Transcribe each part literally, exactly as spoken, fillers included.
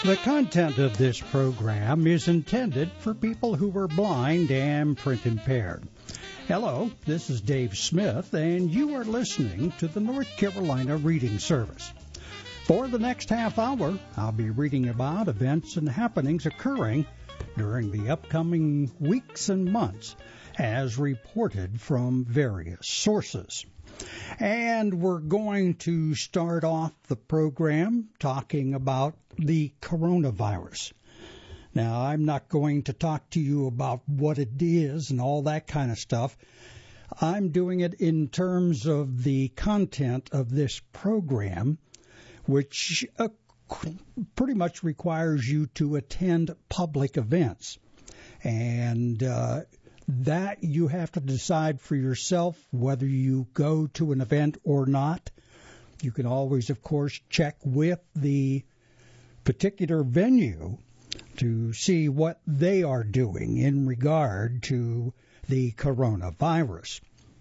The content of this program is intended for people who are blind and print impaired. Hello, this is Dave Smith, and you are listening to the North Carolina Reading Service. For the next half hour, I'll be reading about events and happenings occurring during the upcoming weeks and months, as reported from various sources. And we're going to start off the program talking about the coronavirus. Now, I'm not going to talk to you about what it is and all that kind of stuff. I'm doing it in terms of the content of this program, which uh, pretty much requires you to attend public events. And uh, that you have to decide for yourself whether you go to an event or not. You can always, of course, check with the particular venue to see what they are doing in regard to the coronavirus.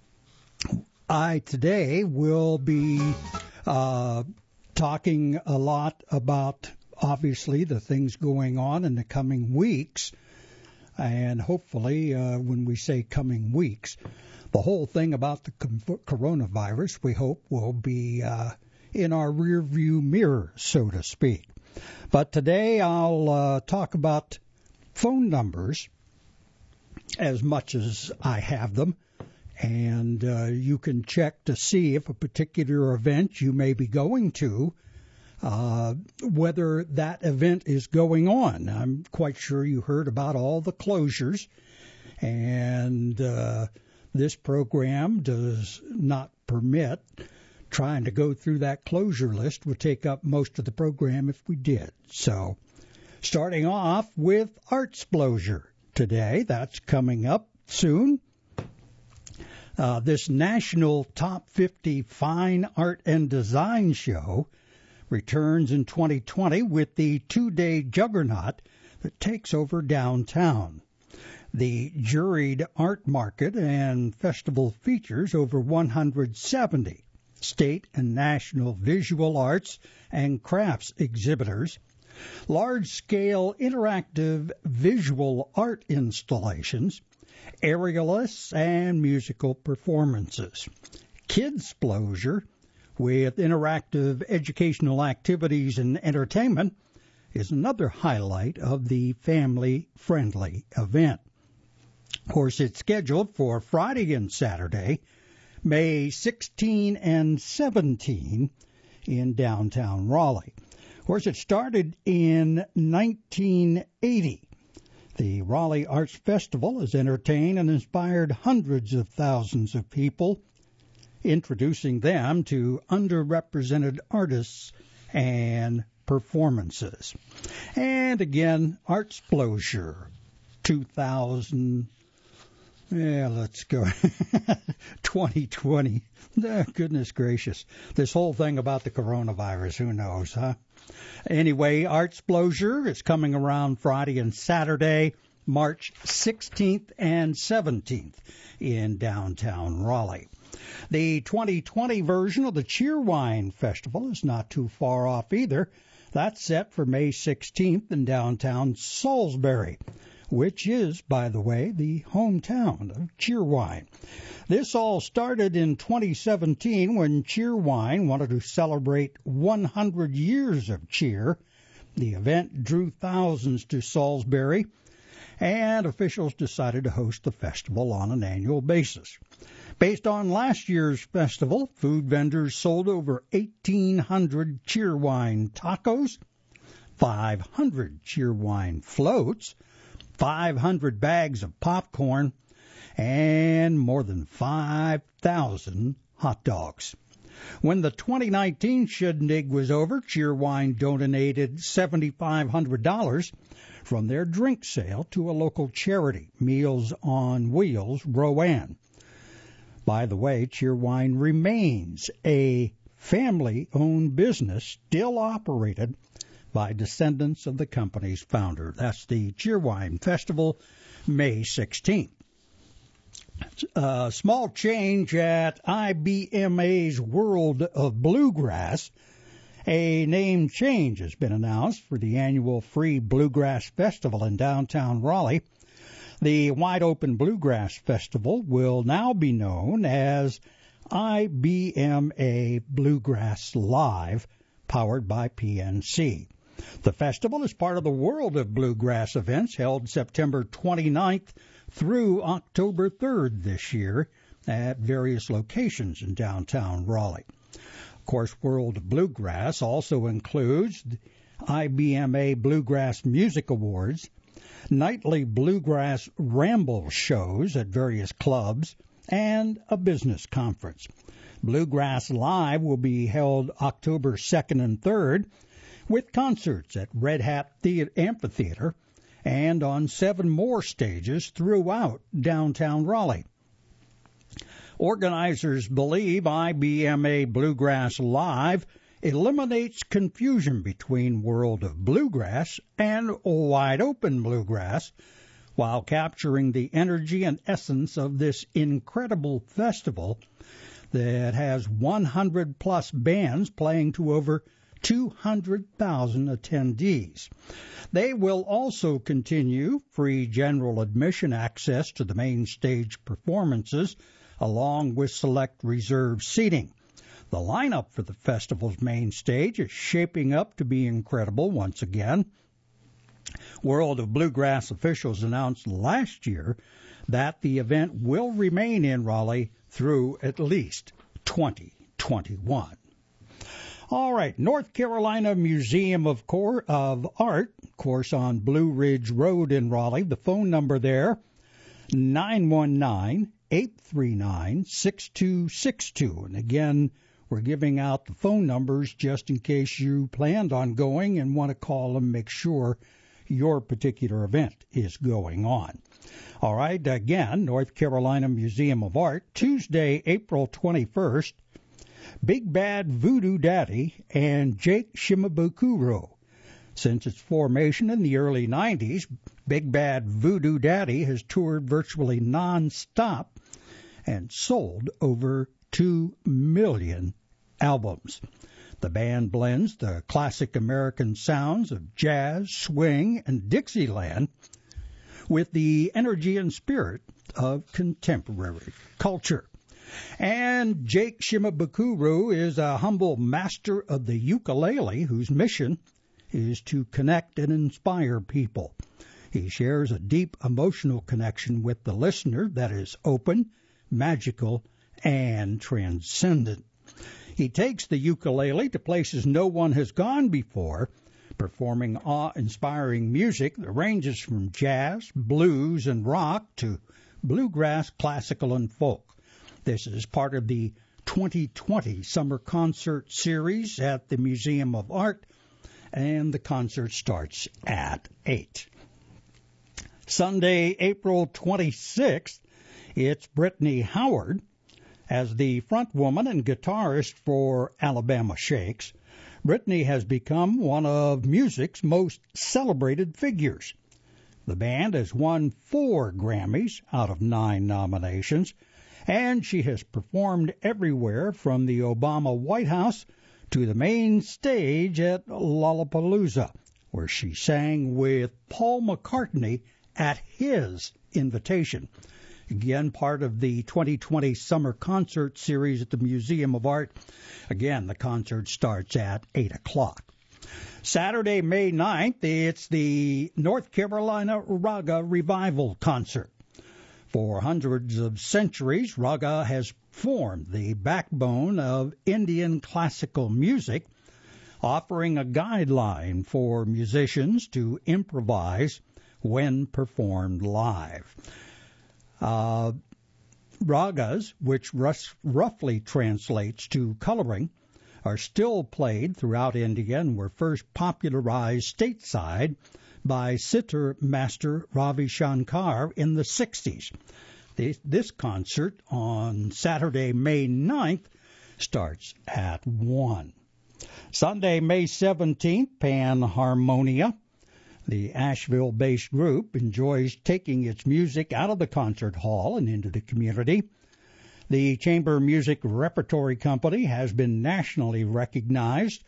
I today will be uh, talking a lot about, obviously, the things going on in the coming weeks. And hopefully, uh, when we say coming weeks, the whole thing about the coronavirus, we hope, will be uh, in our rearview mirror, so to speak. But today I'll uh, talk about phone numbers as much as I have them. And uh, you can check to see if a particular event you may be going to, Uh, whether that event is going on. I'm quite sure you heard about all the closures, and uh, this program does not permit trying to go through that closure list. Would take up most of the program if we did. So, starting off with Artsplosion today. That's coming up soon. Uh, this National Top fifty Fine Art and Design Show returns in twenty twenty with the two-day juggernaut that takes over downtown. The juried art market and festival features over one hundred seventy state and national visual arts and crafts exhibitors, large-scale interactive visual art installations, aerialists, and musical performances. Kidsplosion, with interactive educational activities and entertainment, is another highlight of the family-friendly event. Of course, it's scheduled for Friday and Saturday, May sixteenth and seventeenth in downtown Raleigh. Of course, it started in nineteen eighty. The Raleigh Arts Festival has entertained and inspired hundreds of thousands of people, introducing them to underrepresented artists and performances. And again, Artsplosion two thousand, yeah, let's go, twenty twenty. Oh, goodness gracious. This whole thing about the coronavirus, who knows, huh? Anyway, Artsplosion is coming around Friday and Saturday, March sixteenth and seventeenth in downtown Raleigh. The twenty twenty version of the Cheerwine Festival is not too far off either. That's set for May sixteenth in downtown Salisbury, which is, by the way, the hometown of Cheerwine. This all started in twenty seventeen when Cheerwine wanted to celebrate one hundred years of cheer. The event drew thousands to Salisbury, and officials decided to host the festival on an annual basis. Based on last year's festival, food vendors sold over eighteen hundred Cheerwine tacos, five hundred Cheerwine floats, five hundred bags of popcorn, and more than five thousand hot dogs. When the twenty nineteen shindig was over, Cheerwine donated seven thousand five hundred dollars from their drink sale to a local charity, Meals on Wheels, Rowan. By the way, Cheerwine remains a family-owned business still operated by descendants of the company's founder. That's the Cheerwine Festival, May sixteenth. A small change at I B M A's World of Bluegrass A name change has been announced for the annual Free Bluegrass Festival in downtown Raleigh. The Wide Open Bluegrass Festival will now be known as I B M A Bluegrass Live, powered by P N C. The festival is part of the World of Bluegrass events held September twenty-ninth through October third this year at various locations in downtown Raleigh. Of course, World of Bluegrass also includes the I B M A Bluegrass Music Awards, nightly Bluegrass Ramble shows at various clubs, and a business conference. Bluegrass Live will be held October second and third with concerts at Red Hat Theater Amphitheater and on seven more stages throughout downtown Raleigh. Organizers believe I B M A Bluegrass Live eliminates confusion between World of Bluegrass and Wide Open Bluegrass, while capturing the energy and essence of this incredible festival that has one hundred plus bands playing to over two hundred thousand attendees. They will also continue free general admission access to the main stage performances, along with select reserved seating. The lineup for the festival's main stage is shaping up to be incredible once again. World of Bluegrass officials announced last year that the event will remain in Raleigh through at least twenty twenty-one. All right, North Carolina Museum of, Cor- of Art, of course, on Blue Ridge Road in Raleigh. The phone number there, nine one nine, eight three nine, six two six two. And again, we're giving out the phone numbers just in case you planned on going and want to call and make sure your particular event is going on. All right, again, North Carolina Museum of Art, Tuesday, April twenty-first, Big Bad Voodoo Daddy and Jake Shimabukuro. Since its formation in the early nineties, Big Bad Voodoo Daddy has toured virtually non-stop and sold over two million albums. The band blends the classic American sounds of jazz, swing, and Dixieland with the energy and spirit of contemporary culture. And Jake Shimabukuro is a humble master of the ukulele whose mission is to connect and inspire people. He shares a deep emotional connection with the listener that is open, magical, and transcendent. He takes the ukulele to places no one has gone before, performing awe-inspiring music that ranges from jazz, blues, and rock to bluegrass, classical, and folk. This is part of the twenty twenty Summer Concert Series at the Museum of Art, and the concert starts at eight. Sunday, April twenty-sixth, it's Brittany Howard. As the front woman and guitarist for Alabama Shakes, Brittany has become one of music's most celebrated figures. The band has won four Grammys out of nine nominations, and she has performed everywhere from the Obama White House to the main stage at Lollapalooza, where she sang with Paul McCartney at his invitation. Again, part of the twenty twenty Summer Concert Series at the Museum of Art. Again, the concert starts at eight o'clock. Saturday, May ninth, it's the North Carolina Raga Revival Concert. For hundreds of centuries, Raga has formed the backbone of Indian classical music, offering a guideline for musicians to improvise when performed live. Uh, ragas, which rus- roughly translates to coloring, are still played throughout India and were first popularized stateside by sitar master Ravi Shankar in the sixties. This, this concert on Saturday, May ninth, starts at one. Sunday, May seventeenth, Panharmonia. The Asheville-based group enjoys taking its music out of the concert hall and into the community. The Chamber Music Repertory Company has been nationally recognized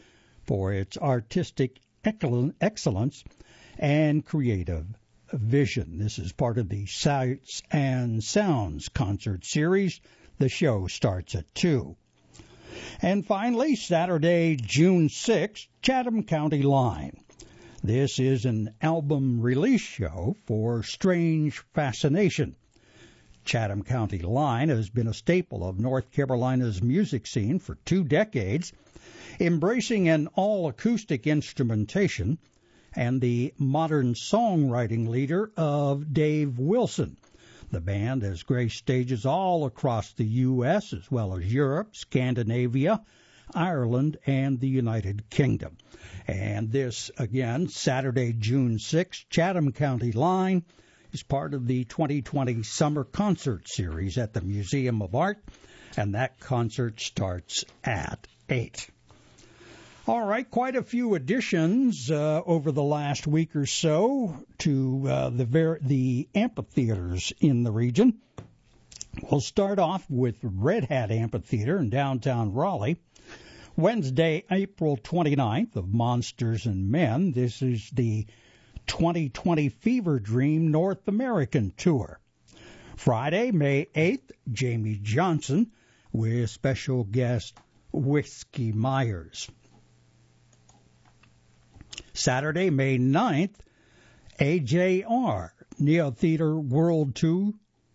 for its artistic excellence and creative vision. This is part of the Sights and Sounds concert series. The show starts at two. And finally, Saturday, June sixth, Chatham County Line. This is an album release show for Strange Fascination. Chatham County Line has been a staple of North Carolina's music scene for two decades, embracing an all-acoustic instrumentation and the modern songwriting leader of Dave Wilson. The band has graced stages all across the U S as well as Europe, Scandinavia, Ireland, and the United Kingdom. And this, again, Saturday, June sixth, Chatham County Line is part of the twenty twenty Summer Concert Series at the Museum of Art, and that concert starts at eight. All right, quite a few additions uh, over the last week or so to uh, the ver- the amphitheaters in the region. We'll start off with Red Hat Amphitheater in downtown Raleigh. Wednesday, April twenty-ninth, of Monsters and Men. This is the twenty twenty Fever Dream North American Tour. Friday, May eighth, Jamie Johnson with special guest Whiskey Myers. Saturday, May ninth, A J R, Neo Theater World two,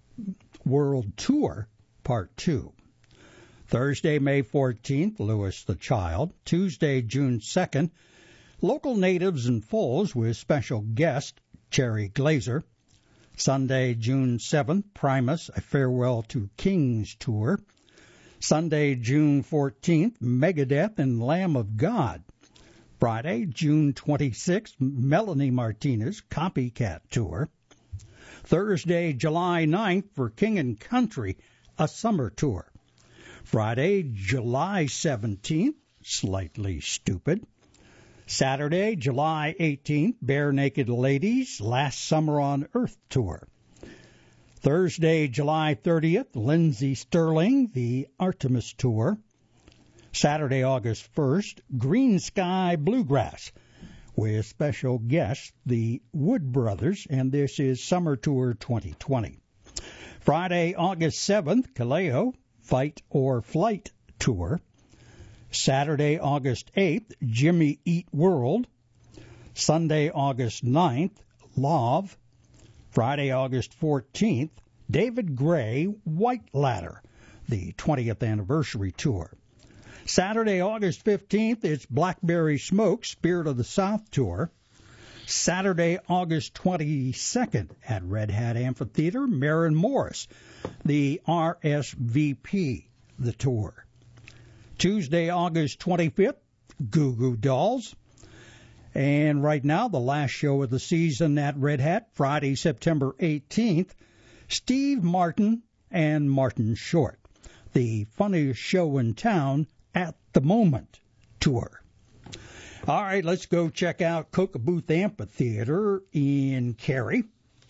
World Tour, Part two. Thursday, May fourteenth, Louis the Child. Tuesday, June second, Local Natives and Foals with special guest Cherry Glazer. Sunday, June seventh, Primus, A Farewell to Kings Tour. Sunday, June fourteenth, Megadeth and Lamb of God. Friday, June twenty-sixth, Melanie Martinez, Copycat Tour. Thursday, July ninth, for King and Country, a summer tour. Friday, July seventeenth, Slightly Stupid. Saturday, July eighteenth, Bare Naked Ladies, Last Summer on Earth Tour. Thursday, July thirtieth, Lindsey Sterling, the Artemis Tour. Saturday, August first, Green Sky Bluegrass, with special guests, the Wood Brothers, and this is Summer Tour twenty twenty. Friday, August seventh, Kaleo, Fight or Flight Tour. Saturday, August eighth, Jimmy Eat World. Sunday, August ninth, Love. Friday, August fourteenth, David Gray, White Ladder, the twentieth Anniversary Tour. Saturday, August fifteenth, it's Blackberry Smoke, Spirit of the South Tour. Saturday, August twenty-second, at Red Hat Amphitheater, Maren Morris, the R S V P, the tour. Tuesday, August twenty-fifth, Goo Goo Dolls. And right now, the last show of the season at Red Hat, Friday, September eighteenth, Steve Martin and Martin Short, the funniest show in town at the moment tour. All right, let's go check out Coca-Booth Amphitheater in Cary.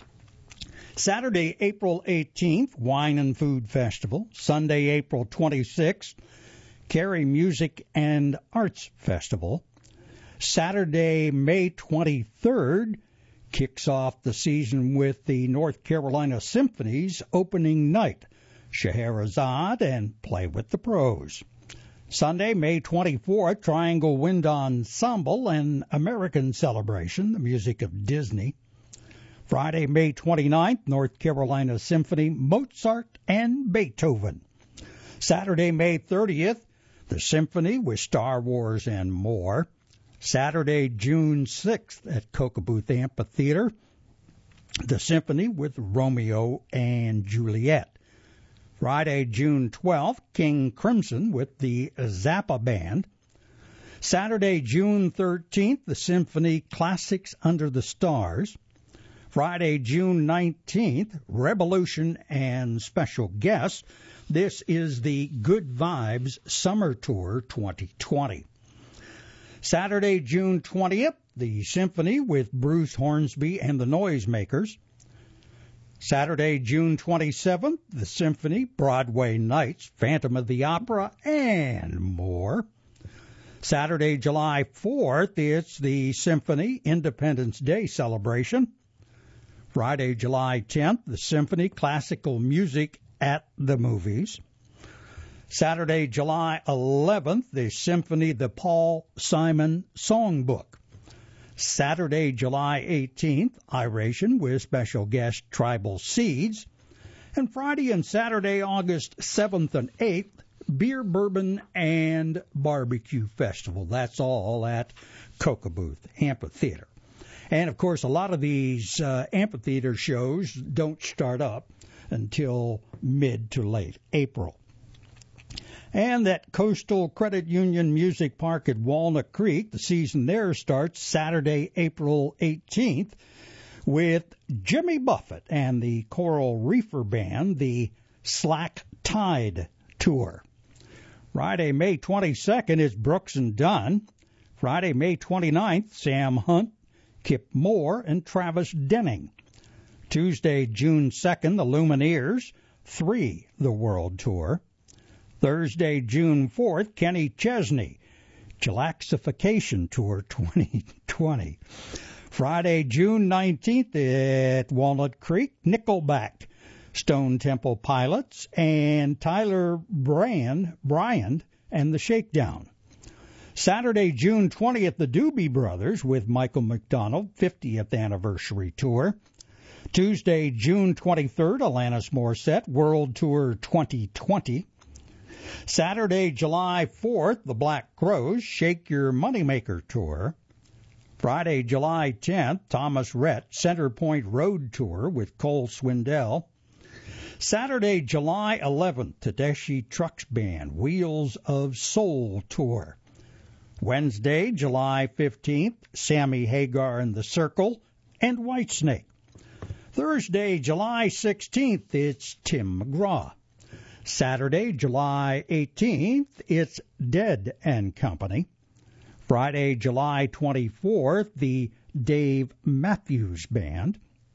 Saturday, April eighteenth, Wine and Food Festival. Sunday, April twenty-sixth, Cary Music and Arts Festival. Saturday, May twenty-third, kicks off the season with the North Carolina Symphony's opening night, Scheherazade and Play with the Pros. Sunday, May twenty-fourth, Triangle Wind Ensemble and American Celebration, the music of Disney. Friday, May twenty-ninth, North Carolina Symphony, Mozart and Beethoven. Saturday, May thirtieth, the Symphony with Star Wars and more. Saturday, June sixth, at Coca-Booth Amphitheater, the Symphony with Romeo and Juliet. Friday, June twelfth, King Crimson with the Zappa Band. Saturday, June thirteenth, the Symphony Classics Under the Stars. Friday, June nineteenth, Revolution and special guests. This is the Good Vibes Summer Tour twenty twenty. Saturday, June twentieth, the Symphony with Bruce Hornsby and the Noisemakers. Saturday, June twenty-seventh, the Symphony, Broadway Nights, Phantom of the Opera, and more. Saturday, July fourth, it's the Symphony Independence Day celebration. Friday, July tenth, the Symphony Classical Music at the Movies. Saturday, July eleventh, the Symphony The Paul Simon Songbook. Saturday, July eighteenth, Iration with special guest Tribal Seeds. And Friday and Saturday, August seventh and eighth, Beer, Bourbon, and Barbecue Festival. That's all at Cocoa Amphitheater. And, of course, a lot of these uh, amphitheater shows don't start up until mid to late April. And that Coastal Credit Union Music Park at Walnut Creek, the season there starts Saturday, April eighteenth, with Jimmy Buffett and the Coral Reefer Band, the Slack Tide Tour. Friday, May twenty-second is Brooks and Dunn. Friday, May twenty-ninth, Sam Hunt, Kip Moore, and Travis Denning. Tuesday, June second, the Lumineers, Three, the World Tour. Thursday, June fourth, Kenny Chesney, Chillaxification Tour twenty twenty. Friday, June nineteenth at Walnut Creek, Nickelback, Stone Temple Pilots, and Tyler Brand, Bryant and the Shakedown. Saturday, June twentieth, the Doobie Brothers with Michael McDonald, fiftieth Anniversary Tour. Tuesday, June twenty-third, Alanis Morissette, World Tour twenty twenty. Saturday, July fourth, the Black Crowes, Shake Your Moneymaker Tour. Friday, July tenth, Thomas Rhett, Center Point Road Tour with Cole Swindell. Saturday, July eleventh, Tedeschi Trucks Band, Wheels of Soul Tour. Wednesday, July fifteenth, Sammy Hagar and the Circle and Whitesnake. Thursday, July sixteenth, it's Tim McGraw. Saturday, July eighteenth, it's Dead and Company. Friday, July twenty-fourth, the Dave Matthews Band.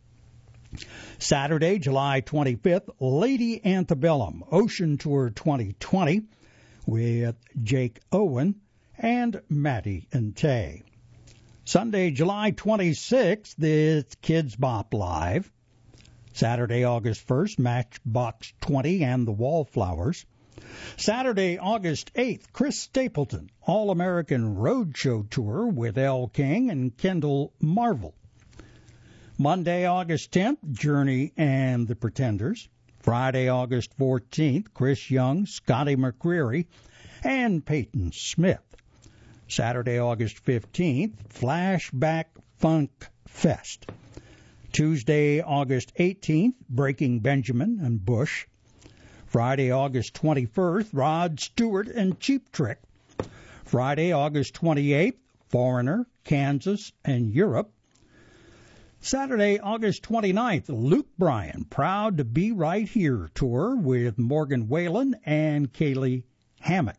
Saturday, July twenty-fifth, Lady Antebellum, Ocean Tour twenty twenty with Jake Owen and Maddie and Tay. Sunday, July twenty-sixth, it's Kids Bop Live. Saturday, August first, Matchbox twenty and the Wallflowers. Saturday, August eighth, Chris Stapleton, All-American Roadshow Tour with Elle King and Kendall Marvel. Monday, August tenth, Journey and the Pretenders. Friday, August fourteenth, Chris Young, Scotty McCreery, and Peyton Smith. Saturday, August fifteenth, Flashback Funk Fest. Tuesday, August eighteenth, Breaking Benjamin and Bush. Friday, August twenty-first, Rod Stewart and Cheap Trick. Friday, August twenty-eighth, Foreigner, Kansas, and Europe. Saturday, August twenty-ninth, Luke Bryan, Proud to Be Right Here Tour with Morgan Whalen and Kaylee Hammock.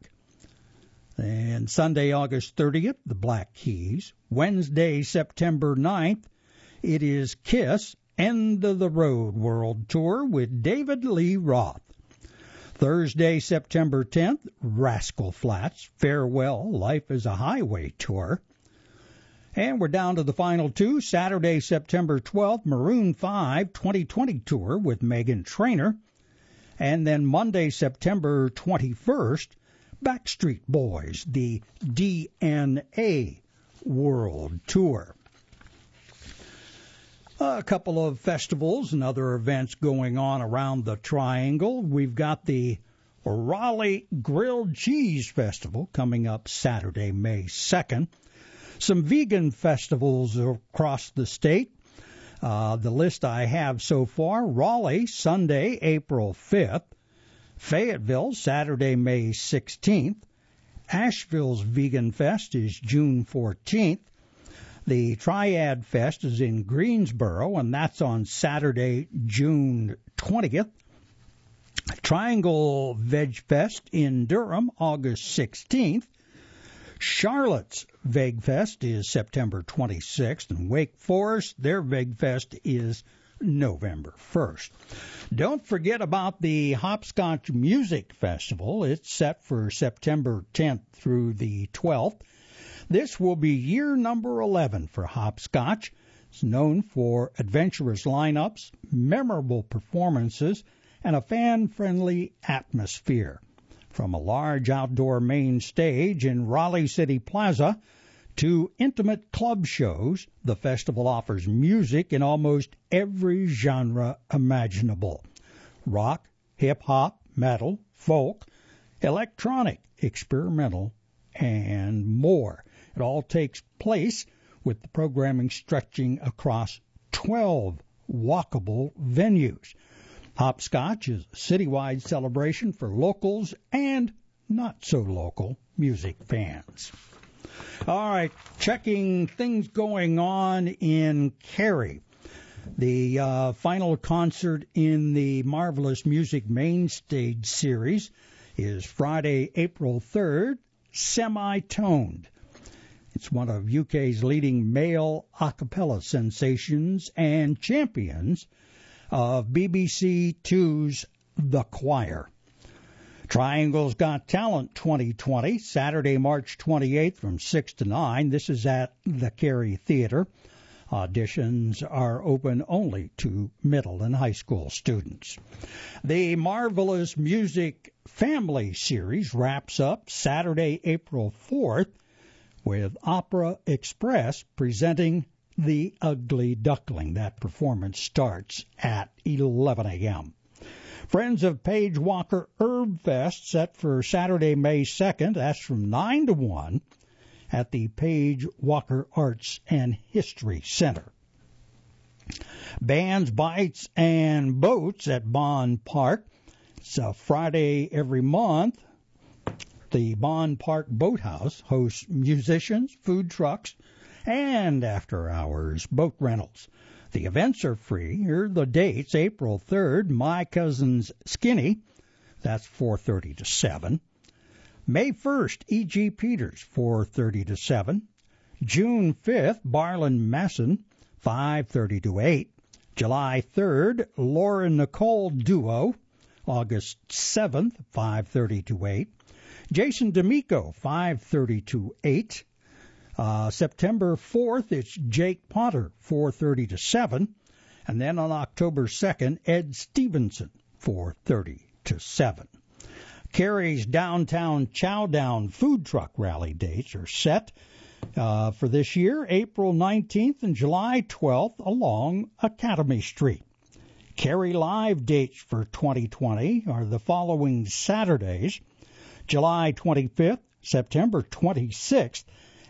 And Sunday, August thirtieth, the Black Keys. Wednesday, September ninth, it is Kiss, End of the Road World Tour with David Lee Roth. Thursday, September tenth, Rascal Flatts, Farewell, Life is a Highway Tour. And we're down to the final two. Saturday, September twelfth, Maroon five twenty twenty Tour with Meghan Trainor. And then Monday, September twenty-first, Backstreet Boys, the D N A World Tour. A couple of festivals and other events going on around the Triangle. We've got the Raleigh Grilled Cheese Festival coming up Saturday, May second. Some vegan festivals across the state. Uh, the list I have so far: Raleigh, Sunday, April fifth. Fayetteville, Saturday, May sixteenth. Asheville's Vegan Fest is June fourteenth. The Triad Fest is in Greensboro, and that's on Saturday, June twentieth. Triangle Veg Fest in Durham, August sixteenth. Charlotte's Veg Fest is September twenty-sixth, and Wake Forest, their Veg Fest is November first. Don't forget about the Hopscotch Music Festival. It's set for September tenth through the twelfth. This will be year number eleven for Hopscotch. It's known for adventurous lineups, memorable performances, and a fan-friendly atmosphere. From a large outdoor main stage in Raleigh City Plaza to intimate club shows, the festival offers music in almost every genre imaginable. Rock, hip-hop, metal, folk, electronic, experimental, and more. It all takes place with the programming stretching across twelve walkable venues. Hopscotch is a citywide celebration for locals and not-so-local music fans. All right, checking things going on in Cary. The uh, final concert in the Marvelous Music Main Stage series is Friday, April third, Semi-Toned. It's one of U K's leading male a cappella sensations and champions of B B C Two's The Choir. Triangle's Got Talent twenty twenty, Saturday, March twenty-eighth from six to nine. This is at the Cary Theater. Auditions are open only to middle and high school students. The Marvelous Music Family Series wraps up Saturday, April fourth, with Opera Express presenting The Ugly Duckling. That performance starts at eleven a.m. Friends of Page Walker Herb Fest set for Saturday, May second. That's from nine to one at the Page Walker Arts and History Center. Bands, Bites, and Boats at Bond Park. It's a Friday every month. The Bond Park Boathouse hosts musicians, food trucks, and after-hours boat rentals. The events are free. Here are the dates. April third, My Cousin's Skinny. That's four thirty to seven. May first, E G. Peters, four thirty to seven. June fifth, Barlin Masson, five thirty to eight. July third, Laura Nicole Duo, August seventh, five thirty to eight. Jason D'Amico, five thirty to eight. Uh, September fourth, it's Jake Potter, four thirty to seven. And then on October second, Ed Stevenson, four thirty to seven. Cary's Downtown Chowdown food truck rally dates are set uh, for this year, April nineteenth and July twelfth along Academy Street. Cary Live dates for twenty twenty are the following Saturdays, July twenty-fifth, September twenty-sixth,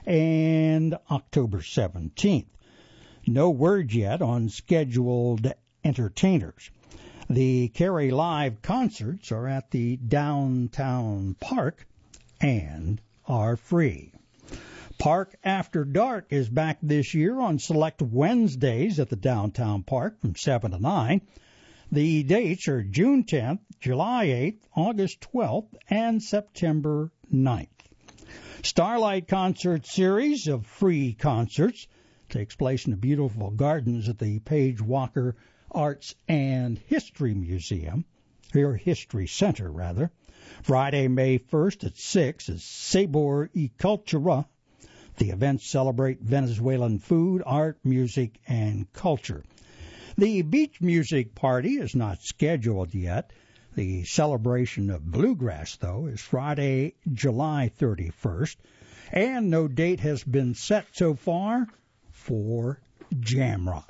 and October seventeenth. No word yet on scheduled entertainers. The Cary Live concerts are at the Downtown Park and are free. Park After Dark is back this year on select Wednesdays at the Downtown Park from seven to nine. The dates are June tenth, July eighth, August twelfth, and September ninth. Starlight Concert Series of free concerts takes place in the beautiful gardens at the Page Walker Arts and History Museum, or History Center, rather. Friday, May first at six is Sabor y Cultura. The events celebrate Venezuelan food, art, music, and culture. The beach music party is not scheduled yet. The celebration of bluegrass, though, is Friday, July thirty-first, and no date has been set so far for Jamrock.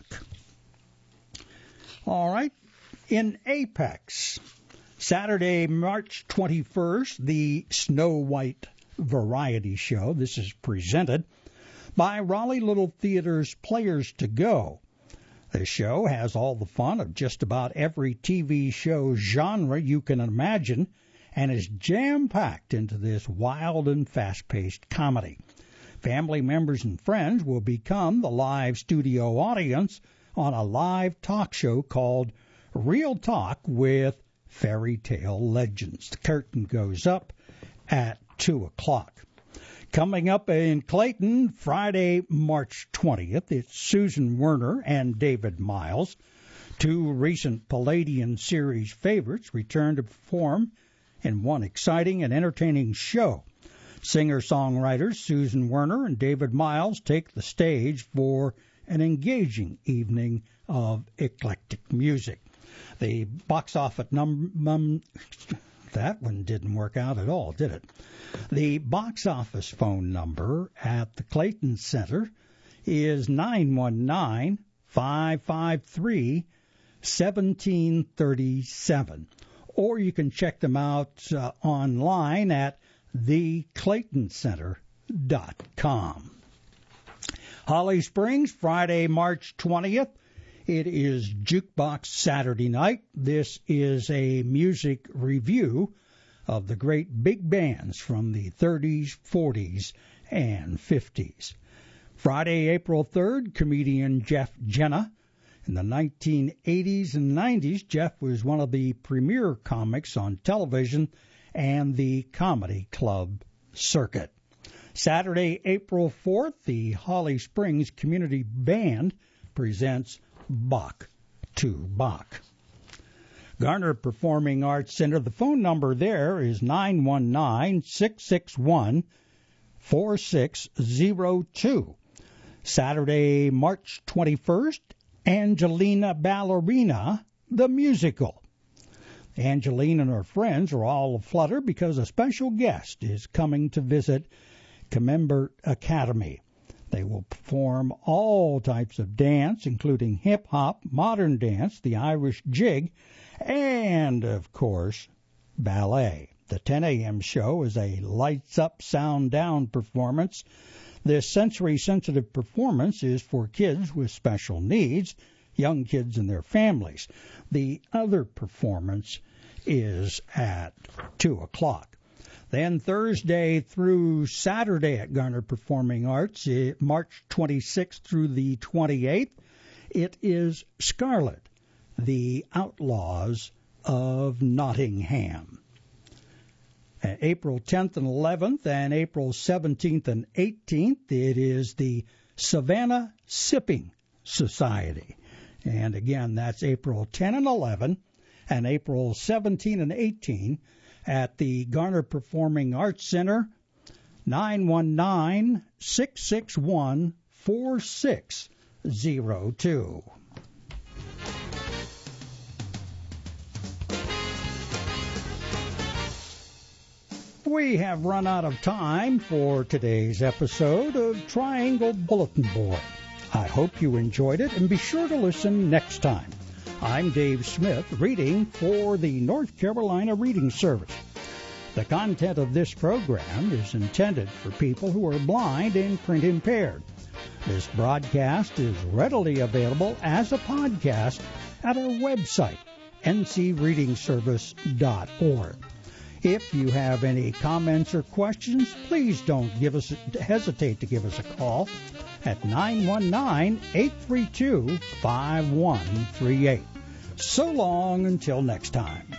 All right, in Apex, Saturday, March twenty-first, the Snow White Variety Show. This is presented by Raleigh Little Theater's Players to Go. This show has all the fun of just about every T V show genre you can imagine and is jam-packed into this wild and fast-paced comedy. Family members and friends will become the live studio audience on a live talk show called Real Talk with Fairy Tale Legends. The curtain goes up at two o'clock. Coming up in Clayton, Friday, March twentieth, it's Susan Werner and David Miles Two recent Palladian series favorites return to perform in one exciting and entertaining show. Singer-songwriters Susan Werner and David Miles take the stage for an engaging evening of eclectic music. The box office number, that one didn't work out at all, did it? The box office phone number at the Clayton Center is nine one nine, five five three, one seven three seven. Or you can check them out uh, online at the clayton center dot com. Holly Springs, Friday, March twentieth. It is Jukebox Saturday night. This is a music review of the great big bands from the thirties, forties, and fifties. Friday, April third, comedian Jeff Jenna. In the nineteen eighties and nineties, Jeff was one of the premier comics on television and the comedy club circuit. Saturday, April fourth, the Holly Springs Community Band presents Bach to Bach. Garner Performing Arts Center, the phone number there is nine one nine, six six one, four six zero two. Saturday, March twenty-first, Angelina Ballerina, the musical. Angelina and her friends are all aflutter because a special guest is coming to visit Camembert Academy. They will perform all types of dance, including hip-hop, modern dance, the Irish jig, and, of course, ballet. The ten a.m. show is a lights-up, sound-down performance. This sensory-sensitive performance is for kids with special needs, young kids and their families. The other performance is at two o'clock. Then Thursday through Saturday at Garner Performing Arts, March twenty-sixth through the twenty-eighth, it is Scarlet, the Outlaws of Nottingham. April tenth and eleventh and April seventeenth and eighteenth, it is the Savannah Sipping Society. And again, that's April tenth and eleventh and April seventeenth and eighteenth at the Garner Performing Arts Center, nine one nine, six six one, four six zero two. We have run out of time for today's episode of Triangle Bulletin Board. I hope you enjoyed it, and be sure to listen next time. I'm Dave Smith, reading for the North Carolina Reading Service. The content of this program is intended for people who are blind and print impaired. This broadcast is readily available as a podcast at our website, n c reading service dot org. If you have any comments or questions, please don't give us hesitate to give us a call at nine one nine, eight three two, five one three eight. So long until next time.